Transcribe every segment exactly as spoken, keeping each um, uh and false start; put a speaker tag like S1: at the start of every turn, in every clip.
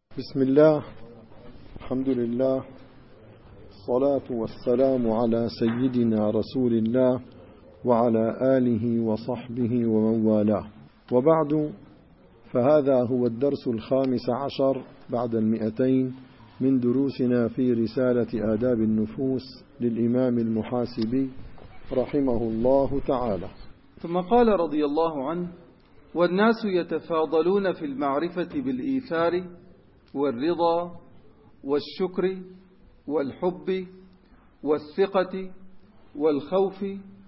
S1: بسم الله، الحمد لله، الصلاة والسلام على سيدنا رسول الله وعلى آله وصحبه ومن والاه، وبعد، فهذا هو الدرس الخامس عشر بعد المئتين من دروسنا في رسالة آداب النفوس للإمام المحاسبي رحمه الله تعالى.
S2: ثم قال رضي الله عنه: والناس يتفاضلون في المعرفة بالإيثار والرضا والشكر والحب والثقة والخوف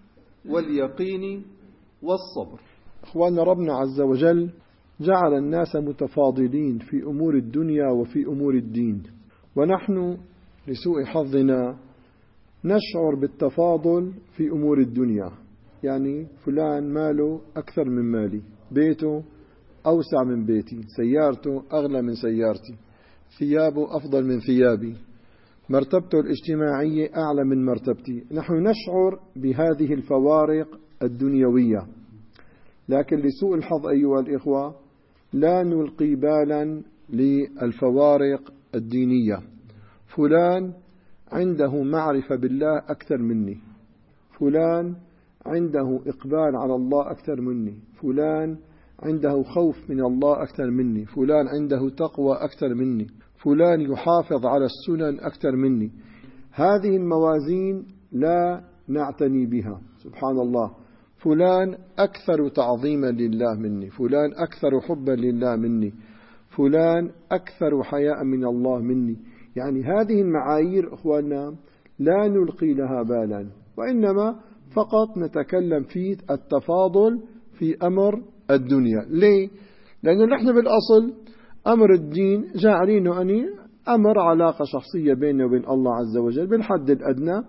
S2: واليقين والصبر.
S1: أخواننا، ربنا عز وجل جعل الناس متفاضلين في أمور الدنيا وفي أمور الدين، ونحن لسوء حظنا نشعر بالتفاضل في أمور الدنيا. يعني فلان ماله أكثر من مالي، بيته أوسع من بيتي، سيارته أغلى من سيارتي، ثيابه أفضل من ثيابي، مرتبته الاجتماعية أعلى من مرتبتي. نحن نشعر بهذه الفوارق الدنيوية، لكن لسوء الحظ أيها الإخوة لا نلقي بالا للفوارق الدينية. فلان عنده معرفة بالله أكثر مني، فلان عنده إقبال على الله أكثر مني، فلان عنده خوف من الله أكثر مني، فلان عنده تقوى أكثر مني، فلان يحافظ على السنن أكثر مني. هذه الموازين لا نعتني بها. سبحان الله، فلان أكثر تعظيما لله مني، فلان أكثر حبا لله مني، فلان أكثر حياء من الله مني. يعني هذه المعايير أخواننا لا نلقي لها بالا، وإنما فقط نتكلم في التفاضل في أمر الدنيا. ليه؟ لأنه نحن بالأصل أمر الدين جاعلينه أني أمر علاقة شخصية بيننا وبين الله عز وجل بالحد الأدنى،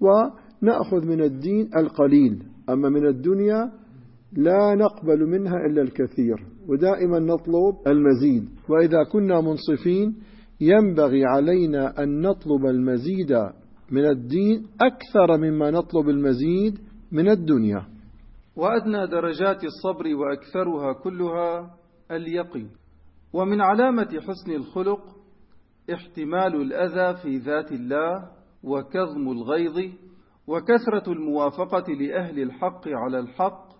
S1: ونأخذ من الدين القليل، أما من الدنيا لا نقبل منها إلا الكثير، ودائما نطلب المزيد. وإذا كنا منصفين ينبغي علينا أن نطلب المزيد من الدين أكثر مما نطلب المزيد من الدنيا.
S2: وأدنى درجات الصبر وأكثرها كلها اليقين. ومن علامة حسن الخلق احتمال الأذى في ذات الله، وكظم الغيظ، وكثرة الموافقة لأهل الحق على الحق،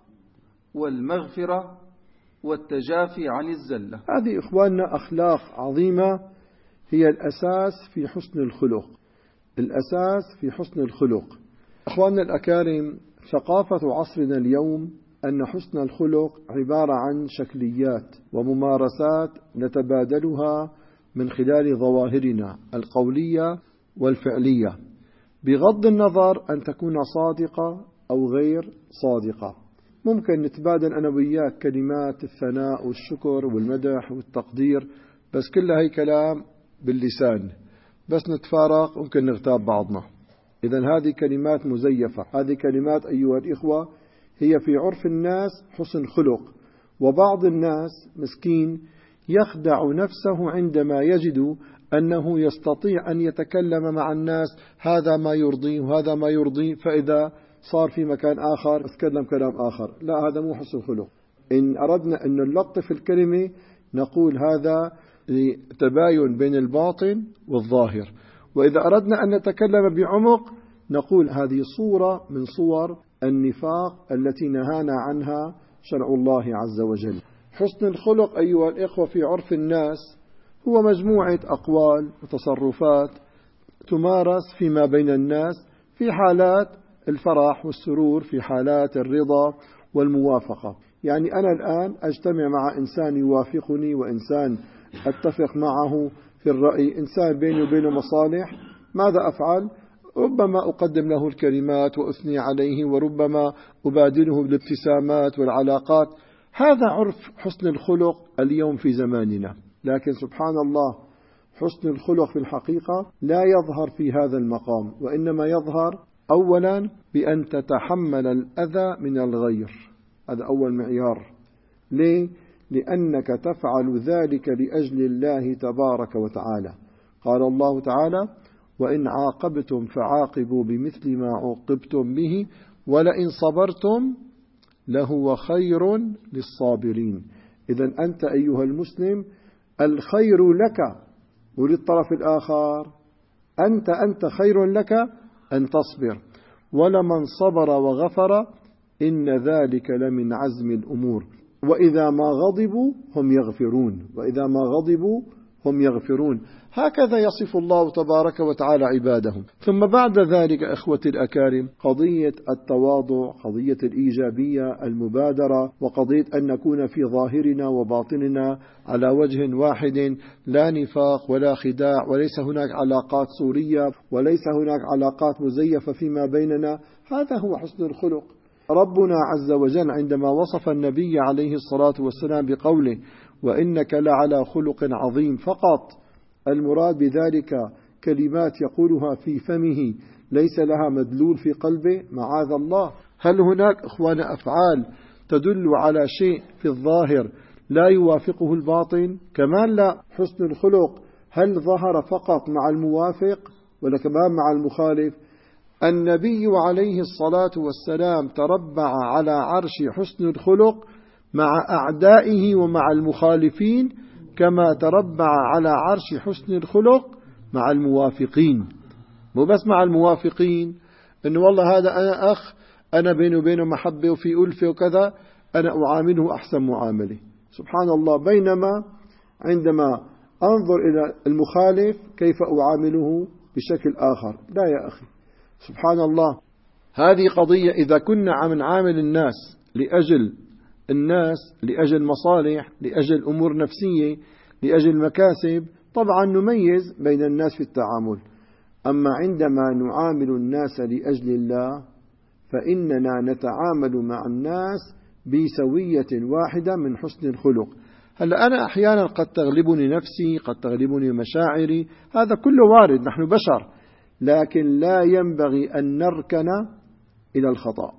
S2: والمغفرة، والتجافي عن الزلة.
S1: هذه إخواننا أخلاق عظيمة هي الأساس في حسن الخلق، الأساس في حسن الخلق. أخواننا الأكارم، ثقافة عصرنا اليوم أن حسن الخلق عبارة عن شكليات وممارسات نتبادلها من خلال ظواهرنا القولية والفعلية، بغض النظر أن تكون صادقة أو غير صادقة. ممكن نتبادل أنا وياك كلمات الثناء والشكر والمدح والتقدير، بس كلها هي كلام باللسان، بس نتفارق ممكن نغتاب بعضنا. إذن هذه كلمات مزيفة. هذه كلمات أيها الإخوة هي في عرف الناس حسن خلق، وبعض الناس مسكين يخدع نفسه عندما يجد أنه يستطيع أن يتكلم مع الناس هذا ما يرضيه وهذا ما يرضيه، فإذا صار في مكان آخر يتكلم كلام آخر. لا، هذا مو حسن خلق. إن أردنا أن نلطف الكلمة نقول هذا تباين بين الباطن والظاهر، وإذا أردنا أن نتكلم بعمق نقول هذه صورة من صور النفاق التي نهانا عنها شرع الله عز وجل. حسن الخلق أيها الإخوة في عرف الناس هو مجموعة أقوال وتصرفات تمارس فيما بين الناس في حالات الفرح والسرور، في حالات الرضا والموافقة. يعني أنا الآن أجتمع مع إنسان يوافقني وإنسان أتفق معه في الرأي، إنسان بيني وبينه مصالح، ماذا أفعل؟ ربما أقدم له الكلمات وأثني عليه، وربما أبادله بالابتسامات والعلاقات. هذا عرف حسن الخلق اليوم في زماننا. لكن سبحان الله، حسن الخلق في الحقيقة لا يظهر في هذا المقام، وإنما يظهر أولا بأن تتحمل الأذى من الغير. هذا أول معيار. ليه؟ لأنك تفعل ذلك لأجل الله تبارك وتعالى. قال الله تعالى: وإن عاقبتم فعاقبوا بمثل ما عوقبتم به ولئن صبرتم لهو خير للصابرين. إذن أنت أيها المسلم الخير لك، وللطرف الآخر أنت أنت خير لك أن تصبر، ولمن صبر وغفر إن ذلك لمن عزم الأمور. وإذا ما غضبوا هم يغفرون، وإذا ما غضبوا هم يغفرون. هكذا يصف الله تبارك وتعالى عبادهم. ثم بعد ذلك أخوتي الأكارم، قضية التواضع، قضية الإيجابية، المبادرة، وقضية أن نكون في ظاهرنا وباطننا على وجه واحد، لا نفاق ولا خداع، وليس هناك علاقات صورية، وليس هناك علاقات مزيفة فيما بيننا. هذا هو حسن الخلق. ربنا عز وجل عندما وصف النبي عليه الصلاة والسلام بقوله وإنك لعلى خلق عظيم، فقط المراد بذلك كلمات يقولها في فمه ليس لها مدلول في قلبه؟ معاذ الله. هل هناك إخوان أفعال تدل على شيء في الظاهر لا يوافقه الباطن؟ كمان لا. حسن الخلق هل ظهر فقط مع الموافق ولا كمان مع المخالف؟ النبي عليه الصلاة والسلام تربع على عرش حسن الخلق مع أعدائه ومع المخالفين، كما تربع على عرش حسن الخلق مع الموافقين. مو بس مع الموافقين إنه والله هذا أنا أخ، أنا بينه وبينه محبة وفي ألفة وكذا، أنا أعامله أحسن معاملة. سبحان الله. بينما عندما أنظر إلى المخالف كيف أعامله بشكل آخر. لا يا أخي، سبحان الله. هذه قضية إذا كنا من عامل الناس لأجل الناس، لأجل مصالح، لأجل أمور نفسية، لأجل مكاسب، طبعا نميز بين الناس في التعامل. أما عندما نعامل الناس لأجل الله فإننا نتعامل مع الناس بسوية واحدة من حسن الخلق. هلأ أنا أحيانا قد تغلبني نفسي، قد تغلبني مشاعري، هذا كله وارد، نحن بشر، لكن لا ينبغي أن نركن إلى الخطأ،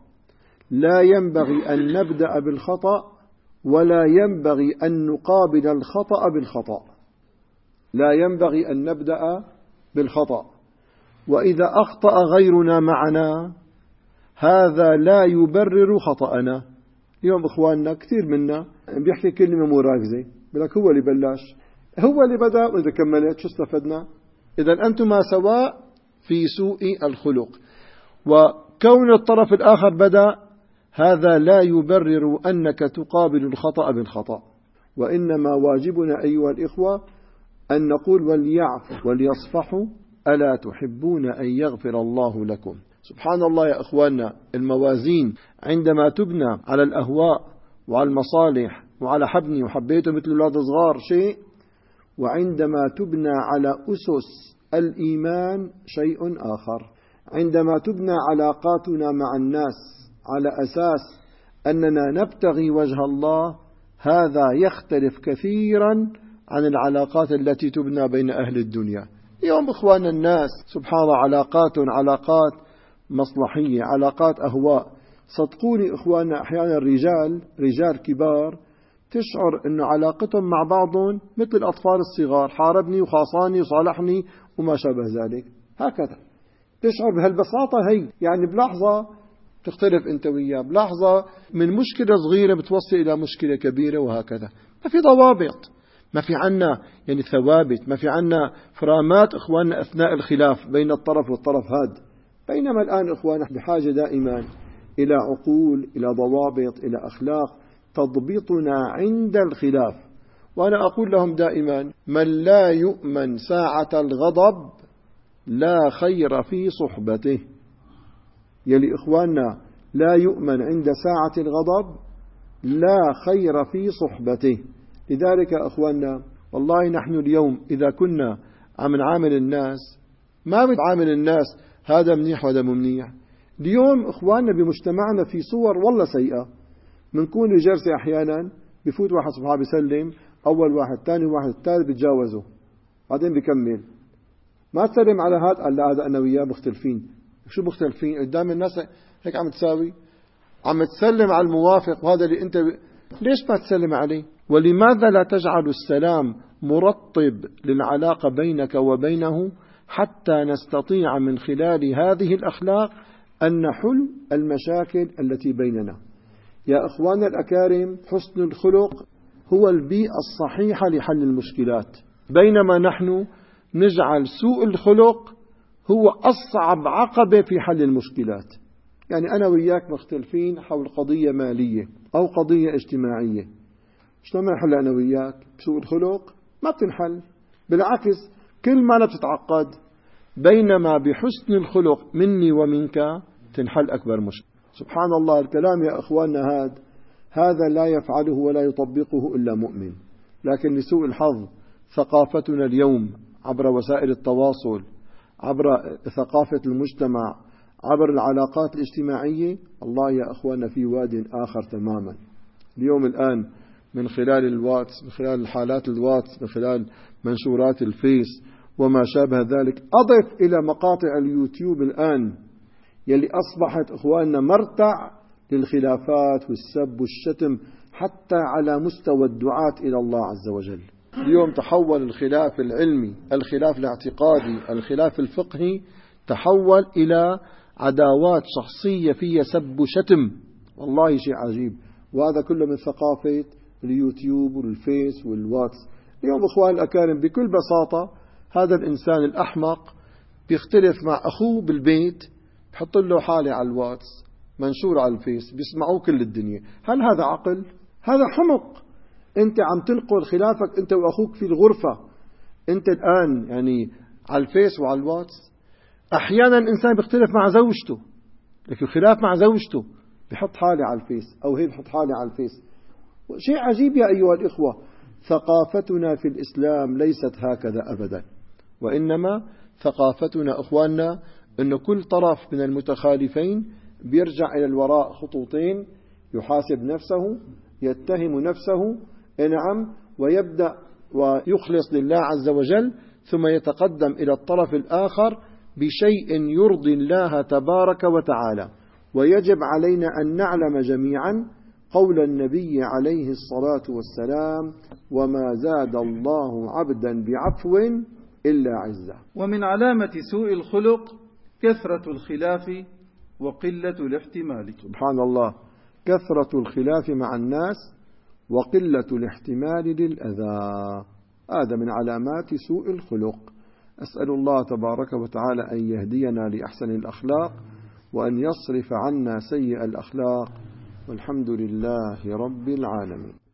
S1: لا ينبغي أن نبدأ بالخطأ، ولا ينبغي أن نقابل الخطأ بالخطأ. لا ينبغي أن نبدأ بالخطأ. وإذا أخطأ غيرنا معنا هذا لا يبرر خطأنا. اليوم إخواننا كثير منا بيحكي كلمة مراكزة، بلك هو اللي بلاش، هو اللي بدأ، وإذا كملت شو استفدنا؟ إذا أنتما سواء في سوء الخلق. وكون الطرف الآخر بدأ هذا لا يبرر أنك تقابل الخطأ بالخطأ. وإنما واجبنا أيها الإخوة أن نقول وليعفوا وليصفحوا ألا تحبون أن يغفر الله لكم. سبحان الله يا أخواننا، الموازين عندما تبنى على الأهواء وعلى المصالح وعلى حبني وحبيته مثل أولاد صغار شيء، وعندما تبنى على أسس الإيمان شيء آخر. عندما تبنى علاقاتنا مع الناس على أساس أننا نبتغي وجه الله هذا يختلف كثيرا عن العلاقات التي تبنى بين أهل الدنيا. اليوم إخوان الناس سبحان الله علاقات علاقات مصلحية، علاقات أهواء. صدقوني إخواننا أحيانا الرجال رجال كبار تشعر أن علاقتهم مع بعضهم مثل الأطفال الصغار، حاربني وخاصاني وصالحني وما شابه ذلك. هكذا تشعر بهالبساطة هي، يعني بلحظة تختلف أنت وياه، بلحظة من مشكلة صغيرة بتوصل إلى مشكلة كبيرة، وهكذا. ما في ضوابط، ما في عنا يعني ثوابت، ما في عنا فرامات إخواننا أثناء الخلاف بين الطرف والطرف هاد. بينما الآن إخواننا بحاجة دائما إلى عقول، إلى ضوابط، إلى أخلاق تضبطنا عند الخلاف. وأنا أقول لهم دائما من لا يؤمن ساعة الغضب لا خير في صحبته. يلي إخواننا لا يؤمن عند ساعة الغضب لا خير في صحبته. لذلك أخواننا والله نحن اليوم إذا كنا عم نعامل الناس ما بنعامل الناس هذا منيح وهذا منيح. اليوم إخواننا بمجتمعنا في صور والله سيئة. منكون جلسة أحيانا بفوت واحد صباح بيسلم، أول واحد ثاني واحد الثالث بيتجاوزه، بعدين بيكمل. ما تسلم على هذا، قال لا هذا أنا وياه مختلفين. شو مختلفين؟ قدام الناس هيك عم تساوي، عم تسلم على الموافق، وهذا اللي أنت ب... ليش ما تسلم عليه؟ ولماذا لا تجعل السلام مرطب للعلاقة بينك وبينه حتى نستطيع من خلال هذه الأخلاق أن نحل المشاكل التي بيننا. يا أخواننا الأكارم، حسن الخلق هو البيئة الصحيحة لحل المشكلات، بينما نحن نجعل سوء الخلق هو أصعب عقبة في حل المشكلات. يعني أنا وياك مختلفين حول قضية مالية أو قضية اجتماعية، شلون ما نحل أنا وياك؟ بسوء الخلق ما بتنحل، بالعكس كل ما لا بتتعقد. بينما بحسن الخلق مني ومنك تنحل أكبر مشكلة. سبحان الله، الكلام يا أخواننا هذا هذا لا يفعله ولا يطبقه إلا مؤمن. لكن لسوء الحظ ثقافتنا اليوم عبر وسائل التواصل، عبر ثقافة المجتمع، عبر العلاقات الاجتماعية، الله يا أخواننا في واد آخر تماما. اليوم الآن من خلال الواتس، من خلال الحالات الواتس، من خلال منشورات الفيس وما شابه ذلك، أضف إلى مقاطع اليوتيوب الآن يلي أصبحت أخواننا مرتع للخلافات والسب والشتم حتى على مستوى الدعاة إلى الله عز وجل. اليوم تحول الخلاف العلمي، الخلاف الاعتقادي، الخلاف الفقهي، تحول إلى عداوات شخصية فيها سب وشتم. والله شيء عجيب، وهذا كله من ثقافة اليوتيوب والفيس والواتس. اليوم أخوان الأكارم بكل بساطة هذا الإنسان الأحمق بيختلف مع أخوه بالبيت، بحط له حالة على الواتس، منشور على الفيس، بيسمعوه كل الدنيا. هل هذا عقل؟ هذا حمق. أنت عم تنقل خلافك أنت وأخوك في الغرفة، أنت الآن يعني على الفيس وعلى الواتس. أحيانا الإنسان بيختلف مع زوجته، لكن الخلاف مع زوجته بحط حالة على الفيس، أو هي بحط حالة على الفيس. شيء عجيب يا أيها الإخوة. ثقافتنا في الإسلام ليست هكذا أبدا، وإنما ثقافتنا أخواننا أن كل طرف من المتخالفين بيرجع إلى الوراء خطوتين، يحاسب نفسه، يتهم نفسه، نعم، ويبدأ ويخلص لله عز وجل، ثم يتقدم إلى الطرف الآخر بشيء يرضي الله تبارك وتعالى. ويجب علينا أن نعلم جميعا قول النبي عليه الصلاة والسلام: وما زاد الله عبدا بعفو إلا عزة.
S2: ومن علامة سوء الخلق كثرة الخلاف وقلة الاحتمال.
S1: سبحان الله، كثرة الخلاف مع الناس وقلة الاحتمال للأذى، هذا من علامات سوء الخلق. أسأل الله تبارك وتعالى أن يهدينا لأحسن الأخلاق، وأن يصرف عنا سيء الأخلاق، والحمد لله رب العالمين.